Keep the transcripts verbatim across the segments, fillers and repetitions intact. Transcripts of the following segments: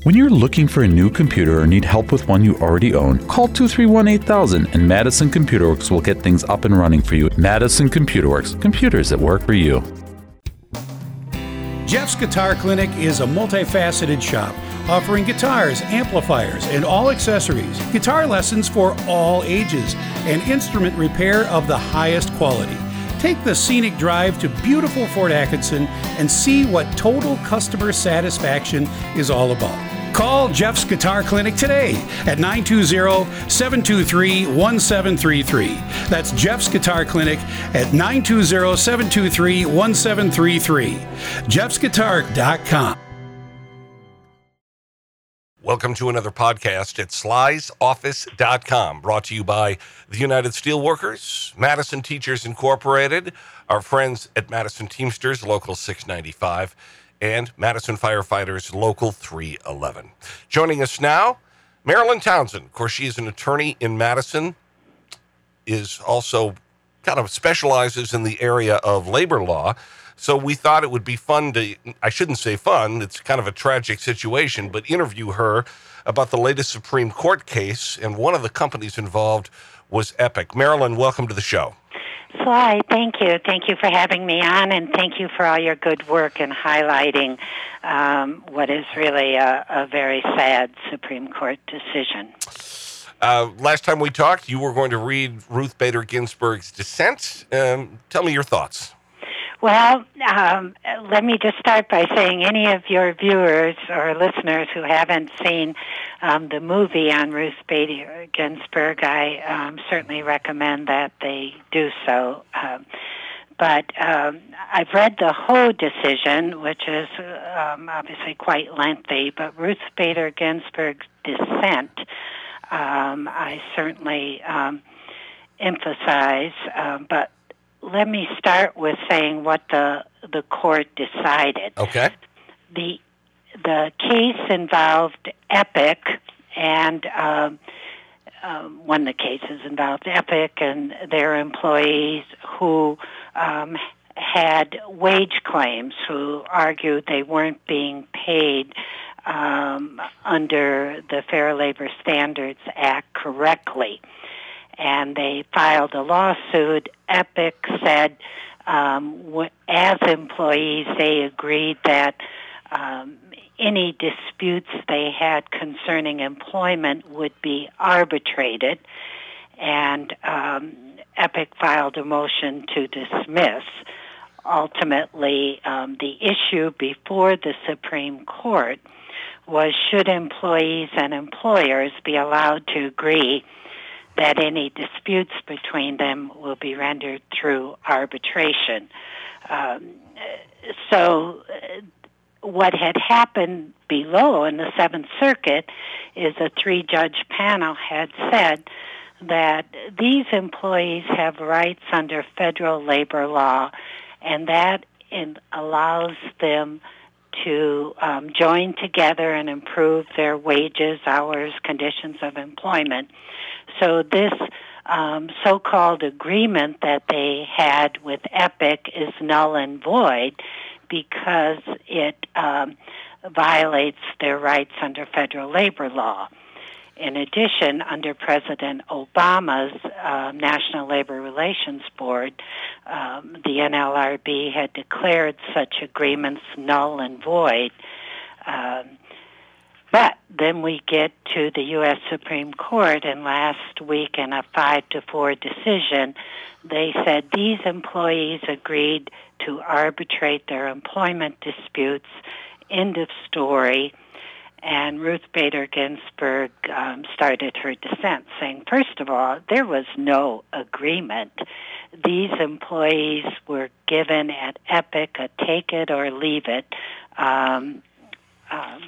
When you're looking for a new computer or need help with one you already own, call two three one, eight thousand and Madison Computer Works will get things up and running for you. Madison Computer Works, computers that work for you. Jeff's Guitar Clinic is a multifaceted shop offering guitars, amplifiers, and all accessories, guitar lessons for all ages, and instrument repair of the highest quality. Take the scenic drive to beautiful Fort Atkinson and see what total customer satisfaction is all about. Call Jeff's Guitar Clinic today at nine two zero, seven two three, one seven three three. That's Jeff's Guitar Clinic at nine two zero, seven two three, one seven three three. jeffs guitar dot com. Welcome to another podcast at sly's office dot com, brought to you by the United Steelworkers, Madison Teachers Incorporated, our friends at Madison Teamsters, Local six ninety-five, and Madison Firefighters, Local three eleven. Joining us now, Marilyn Townsend. Of course, she is an attorney in Madison, is also kind of specializes in the area of labor law. So we thought it would be fun to, I shouldn't say fun, it's kind of a tragic situation, but interview her about the latest Supreme Court case, and one of the companies involved was Epic. Marilyn, welcome to the show. Sly, thank you. Thank you for having me on, and thank you for all your good work in highlighting um, what is really a, a very sad Supreme Court decision. Uh, last time we talked, you were going to read Ruth Bader Ginsburg's dissent. Um, tell me your thoughts. Well, um, let me just start by saying any of your viewers or listeners who haven't seen um, the movie on Ruth Bader Ginsburg, I um, certainly recommend that they do so. Um, but um, I've read the whole decision, which is um, obviously quite lengthy, but Ruth Bader Ginsburg's dissent, um, I certainly um, emphasize, um, but let me start with saying what the the court decided. Okay. The the case involved Epic, and um, um, one of the cases involved Epic and their employees who um, had wage claims, who argued they weren't being paid um, under the Fair Labor Standards Act correctly. And they filed a lawsuit. Epic said, um, w- as employees, they agreed that um, any disputes they had concerning employment would be arbitrated, and um, Epic filed a motion to dismiss. Ultimately, um, the issue before the Supreme Court was, should employees and employers be allowed to agree that any disputes between them will be rendered through arbitration. Um, so uh, what had happened below in the Seventh Circuit is a three-judge panel had said that these employees have rights under federal labor law, and that in, allows them to um, join together and improve their wages, hours, conditions of employment. So this um, so-called agreement that they had with Epic is null and void because it um, violates their rights under federal labor law. In addition, under President Obama's uh, National Labor Relations Board, um, the N L R B had declared such agreements null and void. Um, But then we get to the U S Supreme Court, and last week in a five to four decision, they said these employees agreed to arbitrate their employment disputes, end of story. And Ruth Bader Ginsburg um, started her dissent saying, first of all, there was no agreement. These employees were given at Epic a take it or leave it um, um,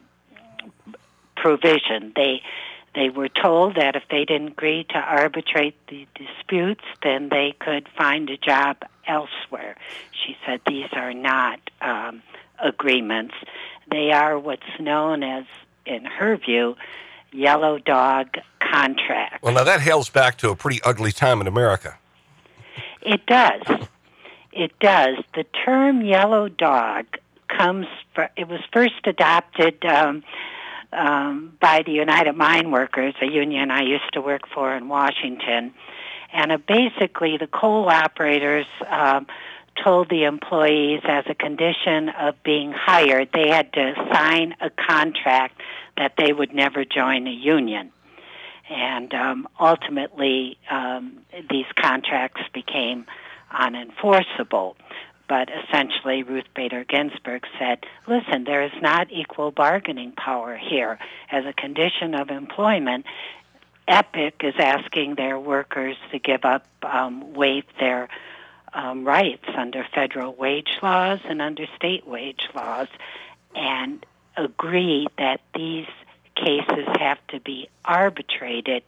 provision. They they were told that if they didn't agree to arbitrate the disputes, then they could find a job elsewhere. She said these are not um, agreements. They are what's known as, in her view, yellow dog contracts. Well, now that hails back to a pretty ugly time in America. It does. It does. The term yellow dog comes, for, it was first adopted um, um, by the United Mine Workers, a union I used to work for in Washington. And uh, basically the coal operators um, told the employees as a condition of being hired, they had to sign a contract that they would never join a union. And um, ultimately, um, these contracts became unenforceable. But essentially, Ruth Bader Ginsburg said, listen, there is not equal bargaining power here. As a condition of employment, EPIC is asking their workers to give up, um, waive their um, rights under federal wage laws and under state wage laws, and agree that these cases have to be arbitrated.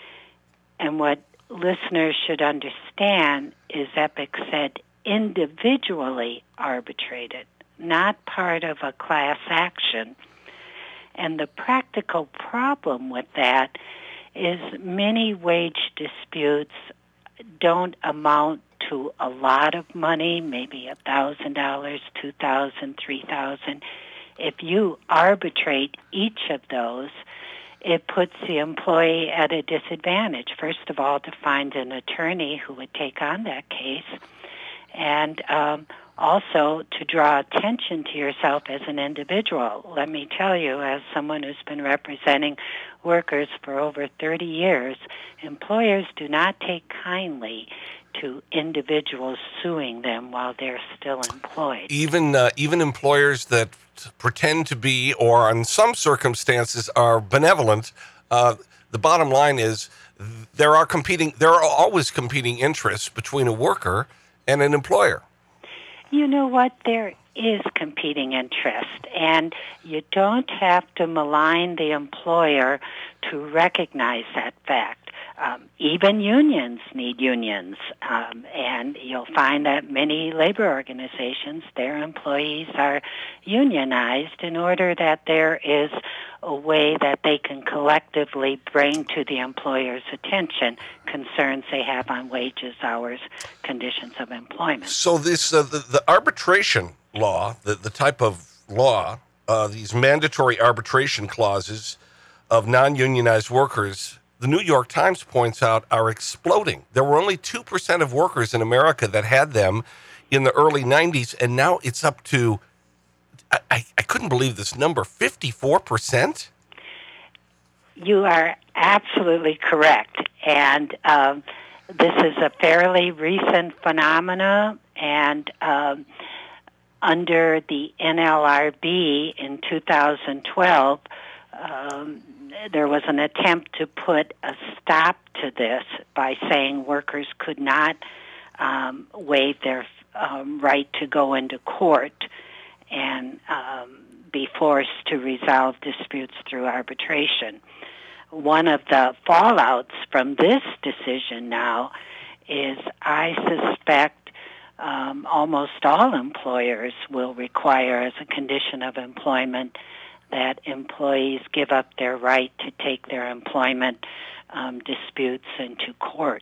And what listeners should understand is EPIC said individually arbitrated, not part of a class action. And the practical problem with that is many wage disputes don't amount to a lot of money, maybe one thousand dollars, two thousand dollars, three thousand dollars. If you arbitrate each of those, it puts the employee at a disadvantage. First of all, to find an attorney who would take on that case, and um, also to draw attention to yourself as an individual. Let me tell you, as someone who's been representing workers for over thirty years, employers do not take kindly to individuals suing them while they're still employed. Even uh, even employers that pretend to be, or in some circumstances are benevolent, uh, the bottom line is there are competing. There are always competing interests between a worker and an employer. You know what? There is competing interest, and you don't have to malign the employer to recognize that fact. Um, even unions need unions, um, and you'll find that many labor organizations, their employees are unionized in order that there is a way that they can collectively bring to the employer's attention concerns they have on wages, hours, conditions of employment. So this uh, the, the arbitration law, the, the type of law, uh, these mandatory arbitration clauses of non-unionized workers, the New York Times points out, are exploding. There were only two percent of workers in America that had them in the early nineties, and now it's up to, I, I, I couldn't believe this number, fifty-four percent? You are absolutely correct. And um, this is a fairly recent phenomena, and um, under the N L R B in two thousand twelve, um, there was an attempt to put a stop to this by saying workers could not um, waive their um, right to go into court and um, be forced to resolve disputes through arbitration. One of the fallouts from this decision now is I suspect um, almost all employers will require as a condition of employment that employees give up their right to take their employment um, disputes into court.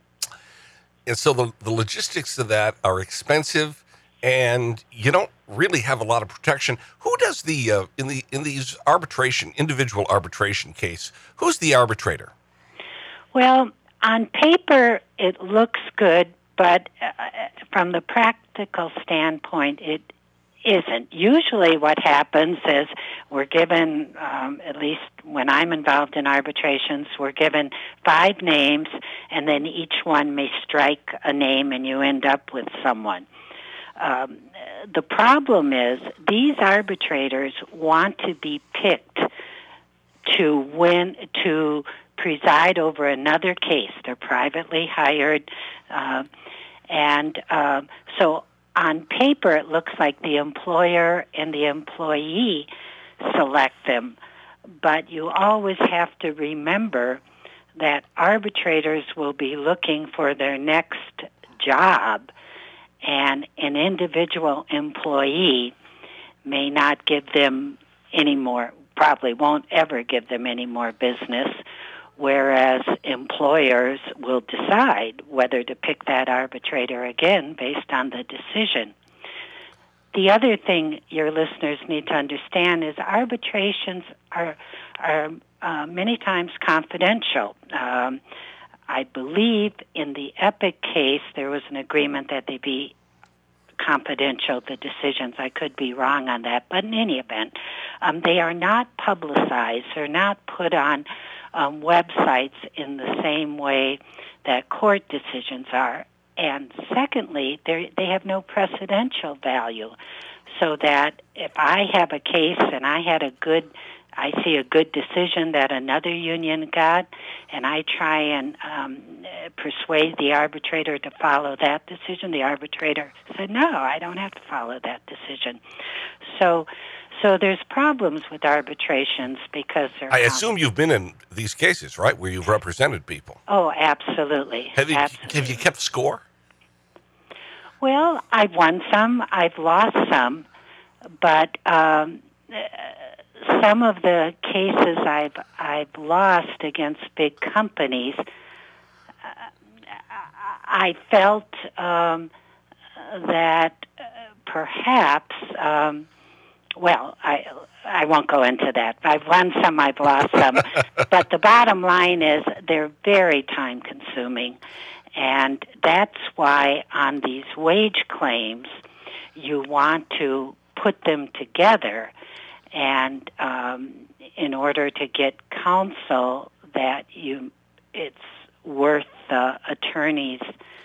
And so the, the logistics of that are expensive, and you don't really have a lot of protection. Who does the uh, in the in these arbitration, individual arbitration case? Who's the arbitrator? Well, on paper it looks good, but uh, from the practical standpoint, it isn't. Usually what happens is we're given, um, at least when I'm involved in arbitrations, we're given five names, and then each one may strike a name and you end up with someone. Um, the problem is these arbitrators want to be picked to win, to preside over another case. They're privately hired, uh, and uh, so on paper, it looks like the employer and the employee select them, but you always have to remember that arbitrators will be looking for their next job, and an individual employee may not give them any more, probably won't ever give them any more business, whereas employers will decide whether to pick that arbitrator again based on the decision. the other thing your listeners need to understand is arbitrations are are uh, many times confidential. Um, I believe in the Epic case there was an agreement that they be confidential, the decisions. I could be wrong on that, but in any event, um, they are not publicized. They're not put on um, websites in the same way that court decisions are. And secondly, they have no precedential value, so that if I have a case and I had a good, I see a good decision that another union got, and I try and um, persuade the arbitrator to follow that decision, the arbitrator said, no, I don't have to follow that decision. So so there's problems with arbitrations because they're... I assume you've been in these cases, right, where you've represented people. Oh, absolutely. Have you, absolutely. Have you kept score? Well, I've won some, I've lost some, but um, some of the cases I've I've lost against big companies, uh, I felt um, that uh, perhaps, um, well, I I won't go into that. I've won some, I've lost some, but the bottom line is they're very time-consuming. And that's why on these wage claims, you want to put them together, and um, in order to get counsel that you, it's worth the attorney's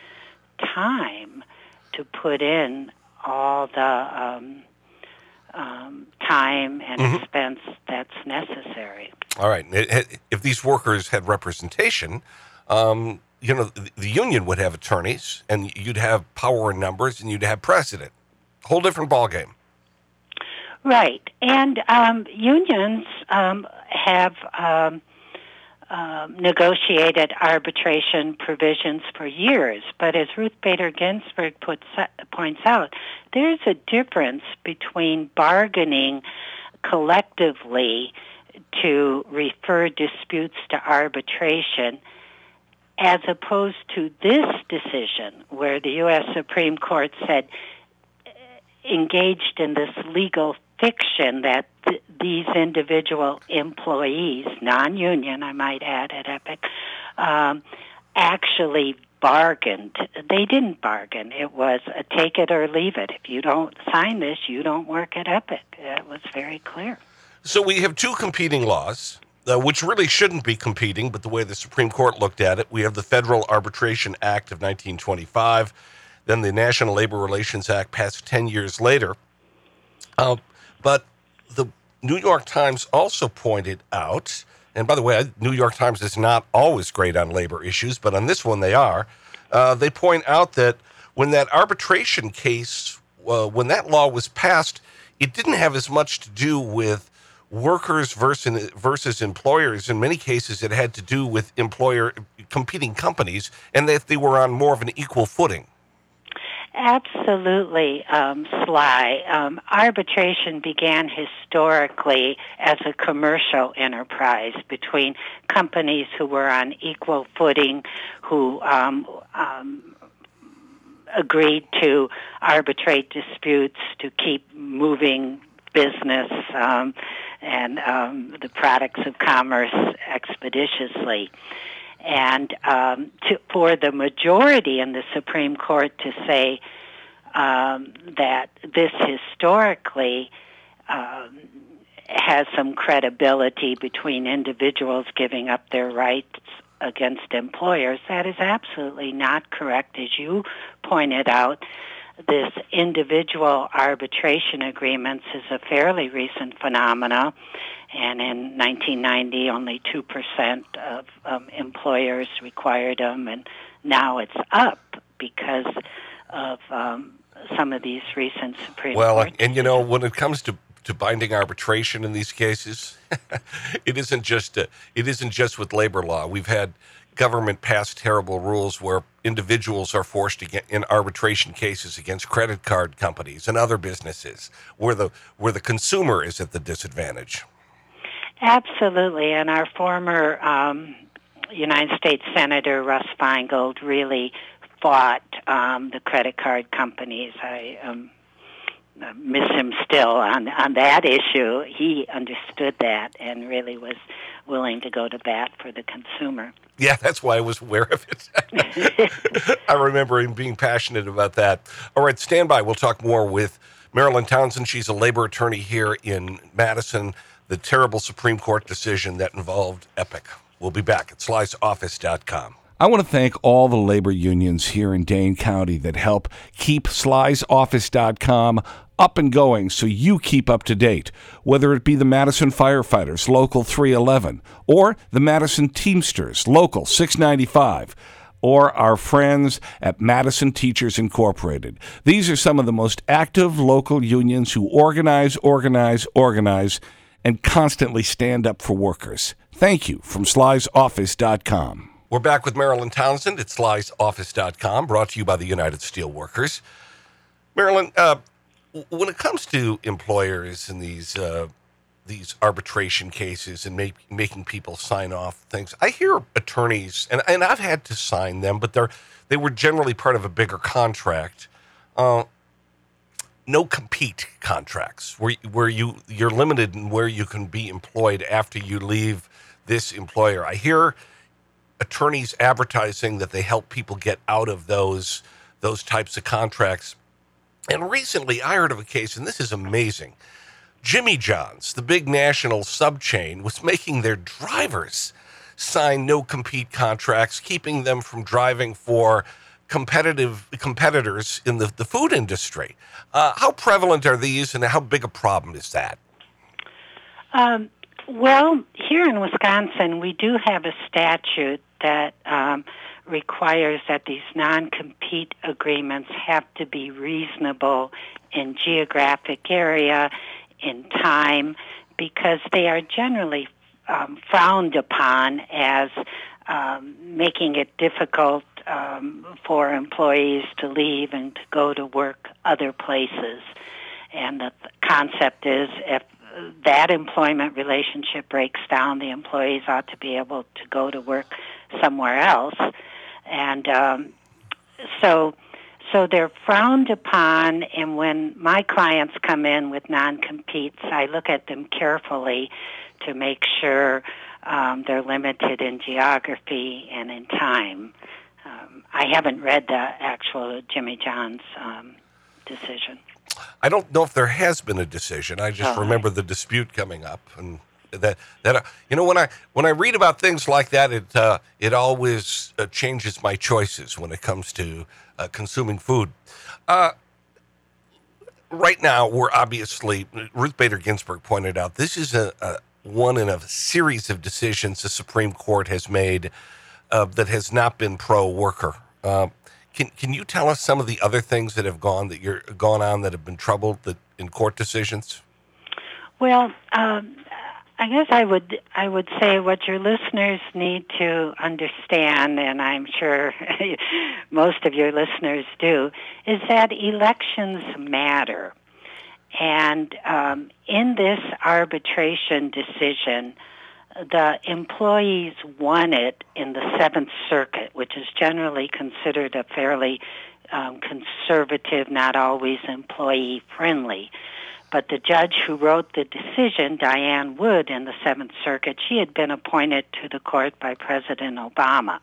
time to put in all the um, um, time and mm-hmm. expense that's necessary. All right. If these workers had representation, um, you know, the union would have attorneys, and you'd have power in numbers, and you'd have precedent. Whole different ballgame. Right. And um, unions um, have um, uh, negotiated arbitration provisions for years. But as Ruth Bader Ginsburg puts, points out, there's a difference between bargaining collectively to refer disputes to arbitration as opposed to this decision where the U S Supreme Court said, engaged in this legal fiction that th- these individual employees, non-union, I might add, at Epic, um, actually bargained. They didn't bargain. It was a take it or leave it. If you don't sign this, you don't work at Epic. It was very clear. So we have two competing laws. Uh, which really shouldn't be competing, but the way the Supreme Court looked at it, we have the Federal Arbitration Act of nineteen twenty-five, then the National Labor Relations Act passed ten years later. Uh, but the New York Times also pointed out, and by the way, New York Times is not always great on labor issues, but on this one they are, uh, they point out that when that arbitration case, uh, when that law was passed, it didn't have as much to do with workers versus versus employers. In many cases, it had to do with employer competing companies, and that they were on more of an equal footing. Absolutely, um, Sly. Um, arbitration began historically as a commercial enterprise between companies who were on equal footing, who um, um, agreed to arbitrate disputes to keep moving business um, and um, the products of commerce expeditiously. And um, to, for the majority in the Supreme Court to say um, that this historically um, has some credibility between individuals giving up their rights against employers, that is absolutely not correct. As you pointed out, this individual arbitration agreements is a fairly recent phenomena, and in nineteen ninety, only two percent of um, employers required them, and now it's up because of um, some of these recent Supreme well, Court and you know, when it comes to to binding arbitration in these cases, it isn't just a, it isn't just with labor law. We've had government pass terrible rules where individuals are forced to get in arbitration cases against credit card companies and other businesses where the where the consumer is at the disadvantage. Absolutely, and our former um, United States Senator Russ Feingold really fought um, the credit card companies. I um, uh, miss him still on on that issue. He understood that and really was willing to go to bat for the consumer. Yeah, that's why I was aware of it. I remember him being passionate about that. All right, stand by. We'll talk more with Marilyn Townsend. She's a labor attorney here in Madison. The terrible Supreme Court decision that involved Epic. We'll be back at slice office dot com. I want to thank all the labor unions here in Dane County that help keep slice office dot com up and going so you keep up to date, whether it be the Madison Firefighters, Local three eleven, or the Madison Teamsters, Local six ninety-five, or our friends at Madison Teachers Incorporated. These are some of the most active local unions who organize, organize, organize, and constantly stand up for workers. Thank you from slice office dot com. We're back with Marilyn Townsend at slice office dot com, brought to you by the United Steelworkers. Marilyn, uh, when it comes to employers and these uh, these arbitration cases and make, making people sign off things, I hear attorneys, and, and I've had to sign them, but they're they were generally part of a bigger contract. Uh, no compete contracts where where you you're limited in where you can be employed after you leave this employer. I hear attorneys advertising that they help people get out of those those types of contracts. And recently I heard of a case, and this is amazing. Jimmy John's, the big national sub-chain, was making their drivers sign no-compete contracts, keeping them from driving for competitive competitors in the, the food industry. Uh, how prevalent are these, and how big a problem is that? Um, well, here in Wisconsin, we do have a statute that um, requires that these non-compete agreements have to be reasonable in geographic area, in time, because they are generally um, frowned upon as um, making it difficult um, for employees to leave and to go to work other places. And the concept is if that employment relationship breaks down, the employees ought to be able to go to work somewhere else. And um, so so they're frowned upon, and when my clients come in with non-competes, I look at them carefully to make sure um, they're limited in geography and in time. Um, I haven't read the actual Jimmy John's um, decision. I don't know if there has been a decision. I just Oh. remember the dispute coming up, and that that uh, you know when I when I read about things like that, it uh, it always uh, changes my choices when it comes to uh, consuming food. Uh, right now, we're obviously, Ruth Bader Ginsburg pointed out, this is a, a one in a series of decisions the Supreme Court has made uh, that has not been pro-worker. Uh, Can can you tell us some of the other things that have gone that you're gone on that have been troubled that in court decisions? Well, um, I guess I would I would say what your listeners need to understand, and I'm sure most of your listeners do, is that elections matter. And um, in this arbitration decision, the employees won it in the Seventh Circuit, which is generally considered a fairly um, conservative, not always employee-friendly. But the judge who wrote the decision, Diane Wood, in the Seventh Circuit, she had been appointed to the court by President Obama.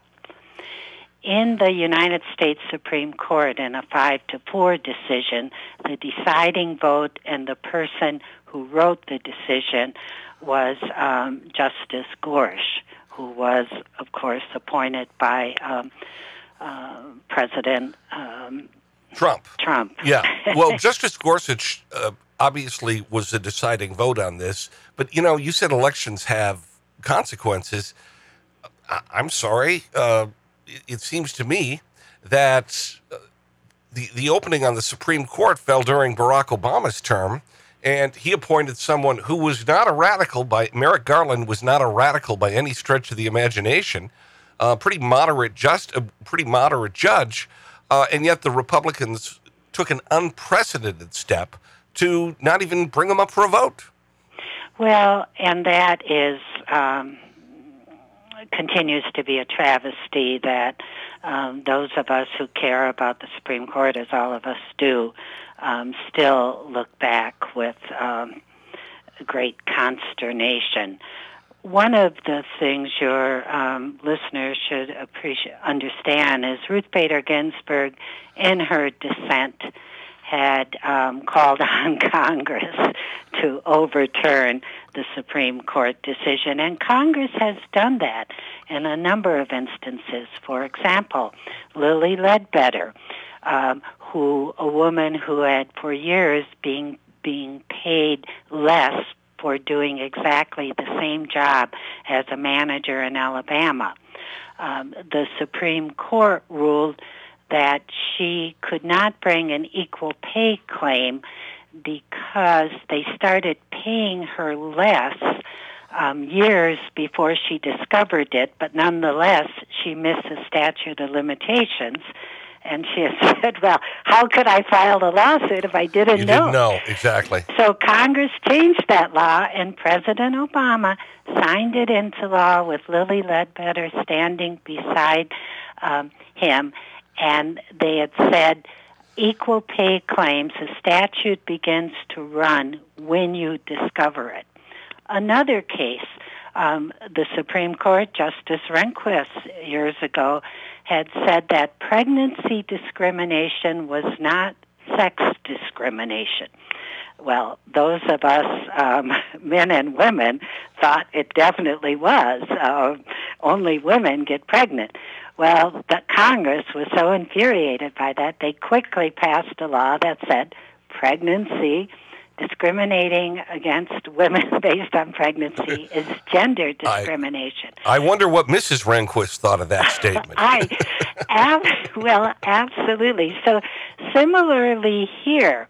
In the United States Supreme Court, in a five to four decision, the deciding vote and the person who wrote the decision was um, Justice Gorsuch, who was, of course, appointed by um, uh, President um, Trump. Trump. Yeah. Well, Justice Gorsuch uh, obviously was the deciding vote on this. But, you know, you said elections have consequences. I- I'm sorry. Uh, it-, it seems to me that uh, the, the opening on the Supreme Court fell during Barack Obama's term. And he appointed someone who was not a radical by, Merrick Garland was not a radical by any stretch of the imagination, uh, pretty moderate, just a pretty moderate judge. Uh, and yet the Republicans took an unprecedented step to not even bring him up for a vote. Well, and that is, um, continues to be a travesty that um, those of us who care about the Supreme Court, as all of us do, um, still look back with um, great consternation. One of the things your um, listeners should appreciate, understand is Ruth Bader Ginsburg, in her dissent, had um, called on Congress to overturn the Supreme Court decision, and Congress has done that in a number of instances. For example, Lilly Ledbetter, um, who a woman who had for years been being paid less for doing exactly the same job as a manager in Alabama. Um, the Supreme Court ruled that she could not bring an equal pay claim because they started paying her less um, years before she discovered it, but nonetheless, she missed the statute of limitations. And she had said, well, how could I file a lawsuit if I didn't you know? didn't know, exactly. So Congress changed that law, and President Obama signed it into law with Lilly Ledbetter standing beside um, him. And they had said, equal pay claims, the statute begins to run when you discover it. Another case, um, the Supreme Court, Justice Rehnquist, years ago, had said that pregnancy discrimination was not sex discrimination. Well, those of us, um, men and women, thought it definitely was. Uh, only women get pregnant. Well, the Congress was so infuriated by that, they quickly passed a law that said pregnancy, discriminating against women based on pregnancy, is gender discrimination. I, I wonder what Missus Rehnquist thought of that statement. I, ab- well, absolutely. So similarly here,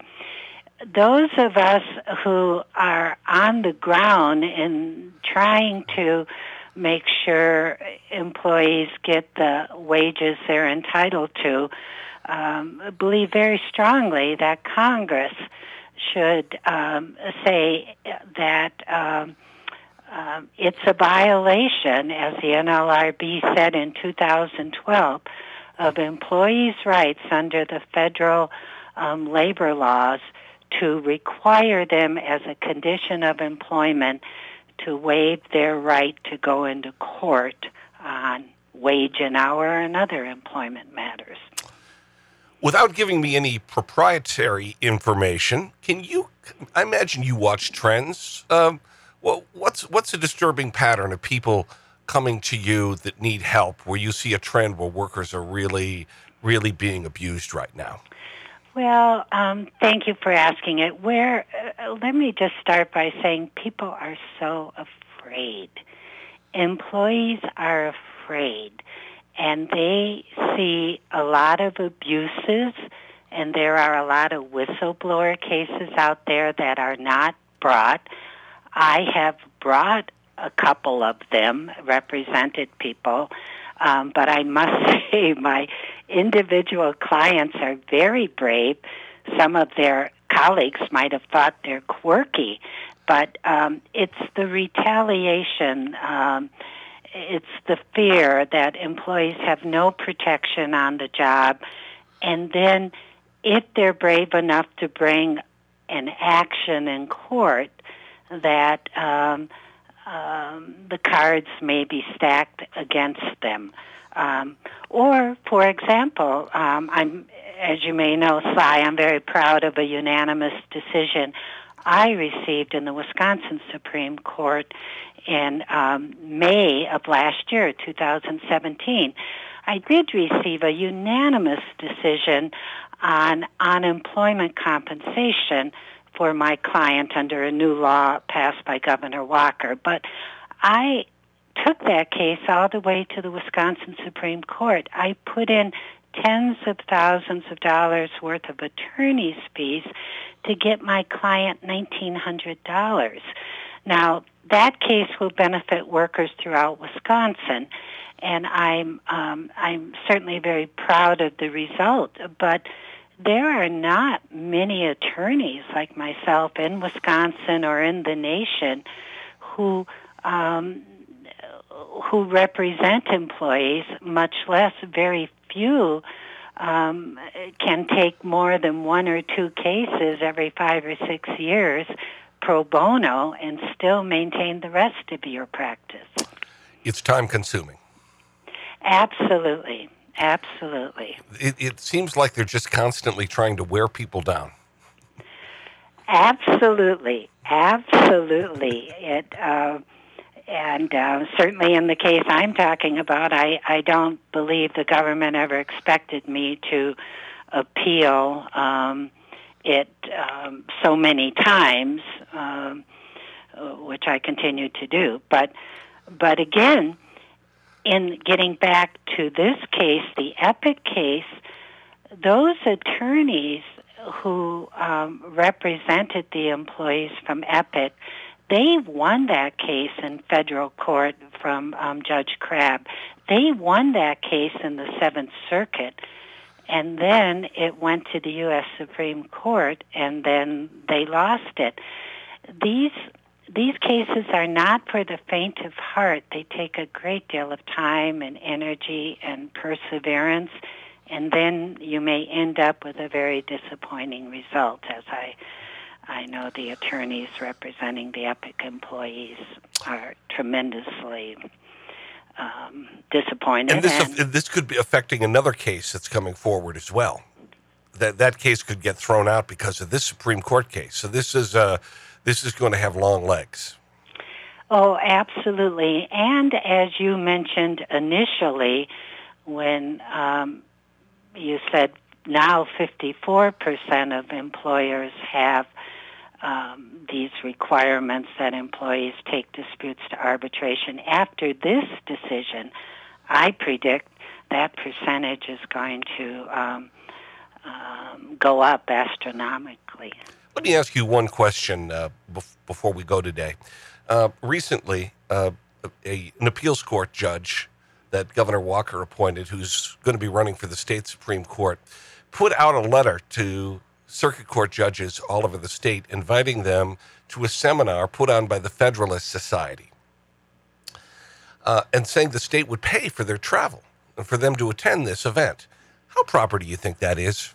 those of us who are on the ground in trying to make sure employees get the wages they're entitled to, um, believe very strongly that Congress should um, say that um, um, it's a violation, as the N L R B said in two thousand twelve, of employees' rights under the federal um, labor laws to require them as a condition of employment to waive their right to go into court on wage and hour and other employment matters. Without giving me any proprietary information, can you, I imagine you watch trends. Um, well, what's, what's a disturbing pattern of people coming to you that need help, where you see a trend where workers are really, really being abused right now? Well, um, thank you for asking it. Where, uh, let me just start by saying people are so afraid. Employees are afraid. And they see a lot of abuses, and there are a lot of whistleblower cases out there that are not brought. I have brought a couple of them, represented people, um, but I must say my individual clients are very brave. Some of their colleagues might have thought they're quirky, but um, it's the retaliation. Um, It's the fear that employees have no protection on the job, and then if they're brave enough to bring an action in court, that um, um, the cards may be stacked against them. Um, or, for example, um, I'm, as you may know, Sly, I'm very proud of a unanimous decision I received in the Wisconsin Supreme Court in um, May of last year, two thousand seventeen. I did receive a unanimous decision on unemployment compensation for my client under a new law passed by Governor Walker. But I took that case all the way to the Wisconsin Supreme Court. I put in tens of thousands of dollars worth of attorney's fees to get my client nineteen hundred dollars. Now, that case will benefit workers throughout Wisconsin, and I'm um, I'm certainly very proud of the result. But there are not many attorneys like myself in Wisconsin or in the nation who um, who represent employees, much less very few um, can take more than one or two cases every five or six years pro bono and still maintain the rest of your practice. It's time-consuming. Absolutely. Absolutely. It, it seems like they're just constantly trying to wear people down. Absolutely. Absolutely. It, uh, and uh, certainly in the case I'm talking about, I, I don't believe the government ever expected me to appeal um, it um, so many times, um, which I continue to do. But, but again, in getting back to this case, the Epic case, those attorneys who um, represented the employees from Epic, they won that case in federal court from um, Judge Crabb. They won that case in the Seventh Circuit, and then it went to the U S Supreme Court, and then they lost it. These These cases are not for the faint of heart. They take a great deal of time and energy and perseverance, and then you may end up with a very disappointing result, as I I know the attorneys representing the Epic employees are tremendously um, disappointed. And this, and this could be affecting another case that's coming forward as well. That that case could get thrown out because of this Supreme Court case. So this is uh, this is going to have long legs. Oh, absolutely. And as you mentioned initially, when um, you said now fifty-four percent of employers have um, these requirements that employees take disputes to arbitration. After this decision, I predict that percentage is going to um, um, go up astronomically. Let me ask you one question uh, bef- before we go today. Uh, recently, uh, a, an appeals court judge that Governor Walker appointed, who's going to be running for the state Supreme Court, put out a letter to circuit court judges all over the state, inviting them to a seminar put on by the Federalist Society, uh, and saying the state would pay for their travel and for them to attend this event. How proper do you think that is?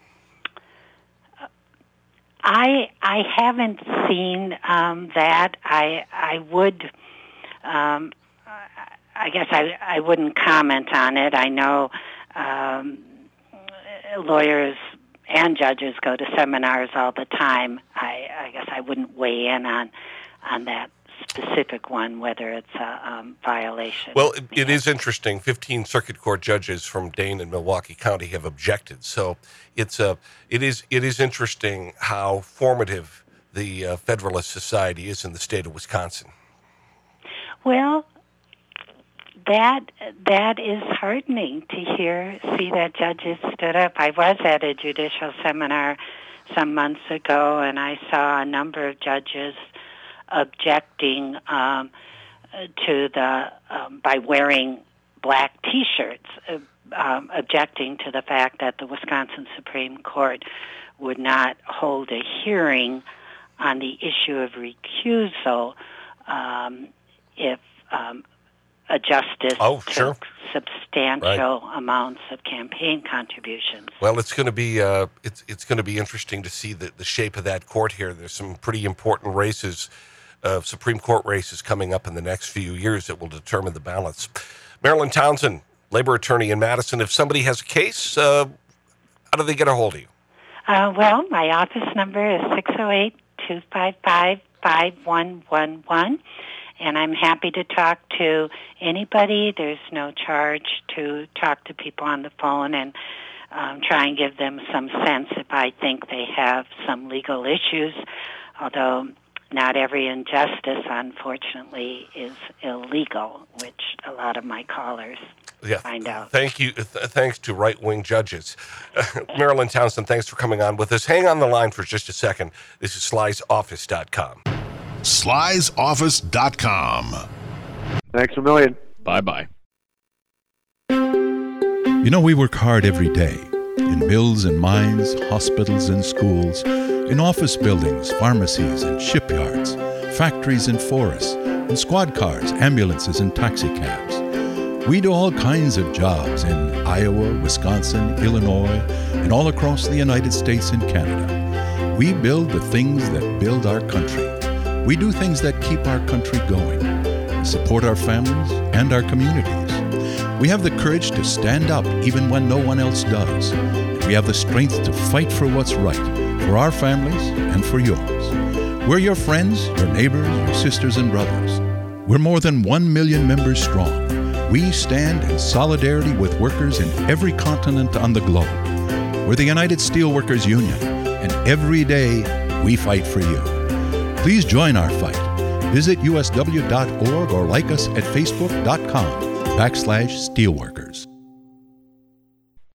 I I haven't seen um, that. I I would. Um, I guess I I wouldn't comment on it. I know um, lawyers and judges go to seminars all the time. I, I guess I wouldn't weigh in on on that specific one, whether it's a um, violation. Well, it, it is interesting. Fifteen circuit court judges from Dane and Milwaukee County have objected. So it's a it is it is interesting how formative the uh, Federalist Society is in the state of Wisconsin. Well, that that is heartening to hear. See that judges stood up. I was at a judicial seminar some months ago, and I saw a number of judges objecting um, to the um, by wearing black T-shirts, uh, um, objecting to the fact that the Wisconsin Supreme Court would not hold a hearing on the issue of recusal um, if um, a justice oh, sure. took substantial right. amounts of campaign contributions. Well, it's going to be uh, it's it's going to be interesting to see the, the shape of that court here. There's some pretty important races, uh, Supreme Court races coming up in the next few years that will determine the balance. Marilyn Townsend, labor attorney in Madison. If somebody has a case, uh, how do they get a hold of you? Uh, well, my office number is six oh eight, two five five, five one one one. And I'm happy to talk to anybody. There's no charge to talk to people on the phone and um, try and give them some sense if I think they have some legal issues, although not every injustice, unfortunately, is illegal, which a lot of my callers yeah. find out. Thank you. Th- thanks to right-wing judges. Uh, Marilyn Townsend, thanks for coming on with us. Hang on the line for just a second. This is Sly's Office dot com. Sly's Office dot com. Thanks a million. Bye-bye. You know, we work hard every day in mills and mines, hospitals and schools, in office buildings, pharmacies and shipyards, factories and forests, in squad cars, ambulances and taxicabs. We do all kinds of jobs in Iowa, Wisconsin, Illinois, and all across the United States and Canada. We build the things that build our country. We do things that keep our country going. We support our families and our communities. We have the courage to stand up even when no one else does. And we have the strength to fight for what's right, for our families and for yours. We're your friends, your neighbors, your sisters and brothers. We're more than one million members strong. We stand in solidarity with workers in every continent on the globe. We're the United Steelworkers Union, and every day we fight for you. Please join our fight. Visit U S W dot org or like us at facebook dot com backslash steelworkers.